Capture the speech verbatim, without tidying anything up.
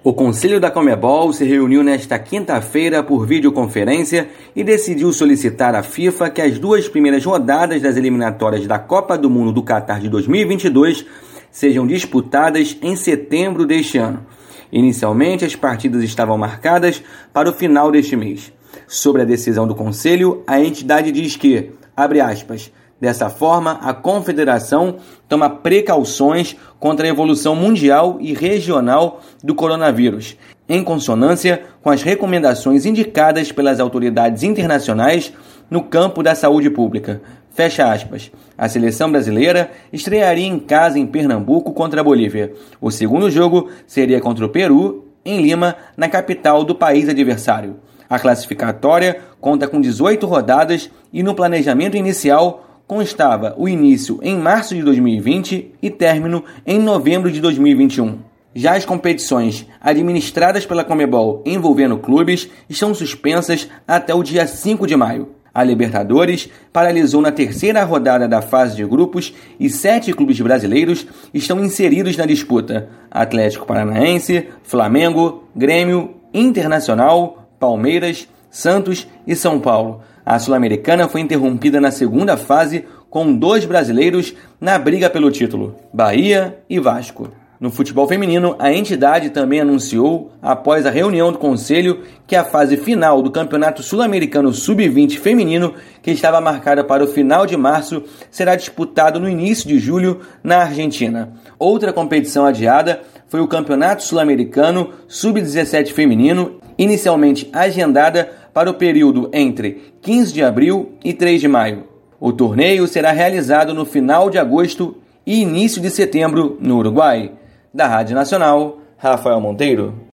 O Conselho da Conmebol se reuniu nesta quinta-feira por videoconferência e decidiu solicitar à FIFA que as duas primeiras rodadas das eliminatórias da Copa do Mundo do Catar de dois mil e vinte e dois sejam disputadas em setembro deste ano. Inicialmente, as partidas estavam marcadas para o final deste mês. Sobre a decisão do Conselho, a entidade diz que, abre aspas, dessa forma, a Confederação toma precauções contra a evolução mundial e regional do coronavírus, em consonância com as recomendações indicadas pelas autoridades internacionais no campo da saúde pública. Fecha aspas. A seleção brasileira estrearia em casa em Pernambuco contra a Bolívia. O segundo jogo seria contra o Peru, em Lima, na capital do país adversário. A classificatória conta com dezoito rodadas e no planejamento inicial constava o início em março de dois mil e vinte e término em novembro de dois mil e vinte e um. Já as competições administradas pela Conmebol envolvendo clubes estão suspensas até o dia cinco de maio. A Libertadores paralisou na terceira rodada da fase de grupos e sete clubes brasileiros estão inseridos na disputa: Atlético Paranaense, Flamengo, Grêmio, Internacional, Palmeiras, Santos e São Paulo. A Sul-Americana foi interrompida na segunda fase com dois brasileiros na briga pelo título, Bahia e Vasco. No futebol feminino, a entidade também anunciou, após a reunião do Conselho, que a fase final do Campeonato Sul-Americano sub vinte feminino, que estava marcada para o final de março, será disputado no início de julho na Argentina. Outra competição adiada foi o Campeonato Sul-Americano sub dezessete feminino, inicialmente agendada para o período entre quinze de abril e três de maio. O torneio será realizado no final de agosto e início de setembro no Uruguai. Da Rádio Nacional, Rafael Monteiro.